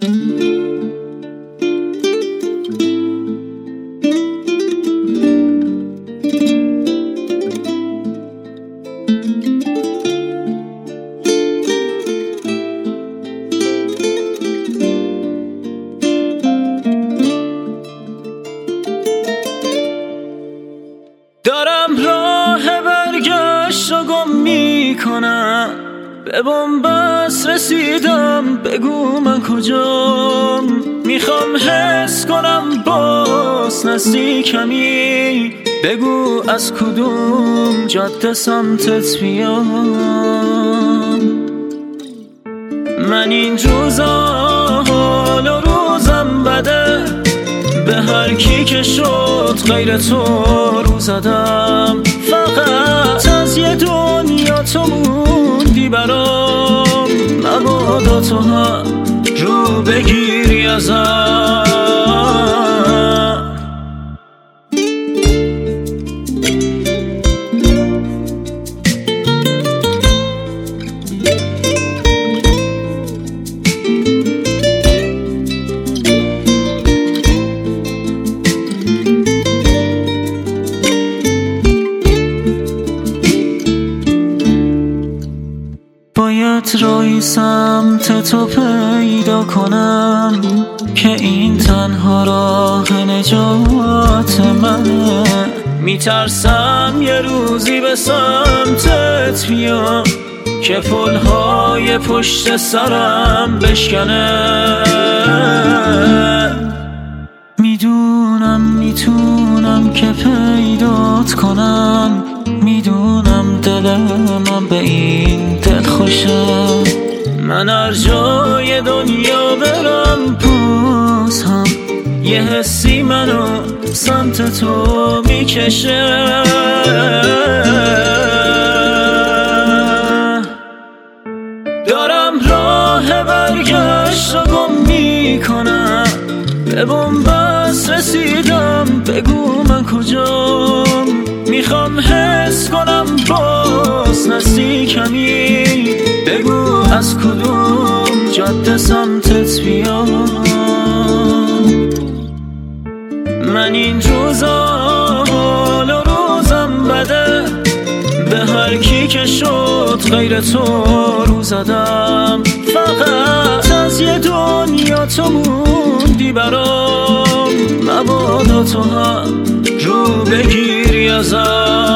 دارم راه برگشت و گم میکنم، به بنبست رسیدم، بگو من کجام. میخوام حس کنم باز نزدیکمی، بگو از کدوم جاده سمتت بیام. من این روزا حال و روزم بده، به هر کی که شد غیر تو رو زدم. فقط از یه دنیا تو موندی برام، مبادا تو هم رو بگیری ازم. باید راهی سمت تو پیدا کنم که این تنها راه نجات منه. میترسم یه روزی به سمتت بیام که پلهای پشت سرم بشکنه. میدونم میتونم که پیدات کنم، میدونم دل من به این دل خوشه. من هر جای دنیا برم باز هم یه حسی منو سمت تو میکشه. دارم راه برگشت رو گم میکنم، به بنبست رسیدم، بگو من کجام. میخوام حس کنم باز نزدیکمی، بگو از کدوم جاده سمتت بیام. من این روزا حال و روزم بده، به هر کی که شد غیر تو رو زدم. فقط از یه دنیا تو موندی برام، مبادا تو هم رو بگیری ازم.